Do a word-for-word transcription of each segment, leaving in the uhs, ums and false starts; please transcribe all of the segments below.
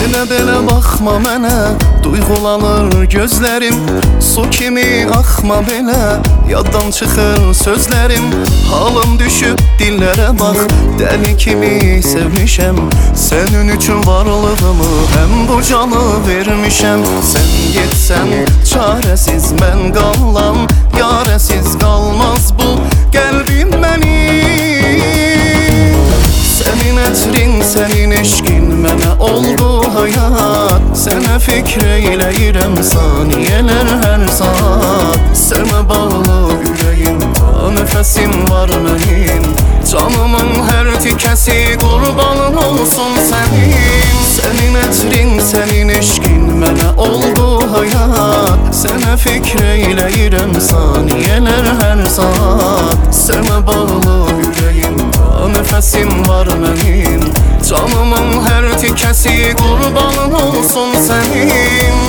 Belə belə baxma mənə, duyğulanır gözlərim. Su kimi axma belə, yaddan çıxır sözlərim. Halım düşüb dillərə bax, dəli kimi sevmişəm. Sənin üçün varlığımı, həm bu canı vermişəm. Sən getsən, çarəsiz mən qalam, yarəsiz qalmaz bu qəlbim mənim. Sənin ətrin, sənin eşqin mənə oldu hayat. Sənə fikr eyləyirəm saniyələr hər saat. Sənə bağlı ürəyim, ta nəfəsim var mənim. Canımın hər tikəsi qurbanın olsun sənin. Sənin ətrin, sənin eşqin mənə oldu hayat. Sənə fikr eyləyirəm saniyələr hər saat. Sənə bağlı ürəyim, ta nəfəsim var mənim. Canımın hər tikəsi qurbanın olsun sənin.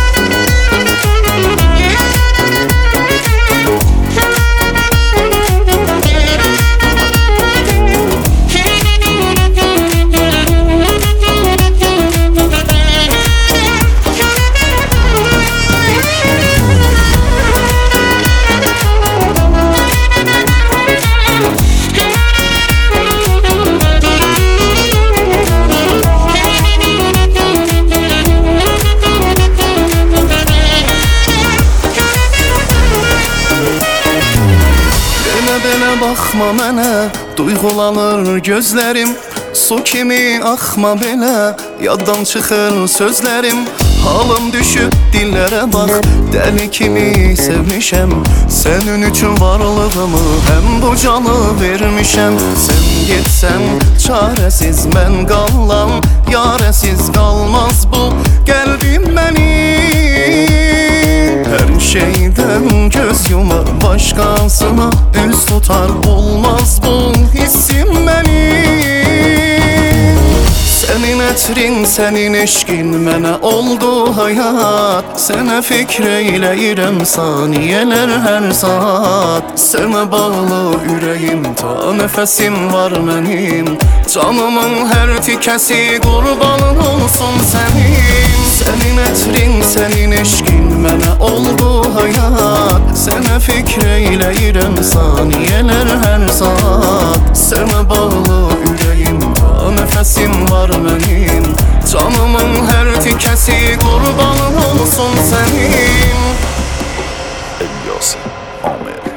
Belə baxma mənə, duyğulanır gözlərim. Su kimi axma belə, yaddan çıxır sözlərim. Halım düşüb dillərə bax, dəli kimi sevmişəm. Sənin üçün varlığımı, həm bu canı vermişəm. Sən getsən, çarəsiz mən qalam, yarəsiz qalmaz bu qəlbim mənim. Hər şeydən göz yumar, başqasına üz tutar, olmaz bu hissim mənim. Sənin ətrin, sənin eşqin mənə oldu hayat. Sənə fikr eyləyirəm saniyələr hər saat. Sənə bağlı ürəyim, ta nəfəsim var mənim. Canımın hər tikəsi qurbanın olsun sənin. Sənin ətrin, sənin eşqin mənə oldu hayat. Sənə fikr eyləyirəm saniyələr hər saat. Sənə bağlı ürəyim, ta nəfəsim var mənim. Canımın hər tikəsi qurbanın olsun sənin. Elias Amer.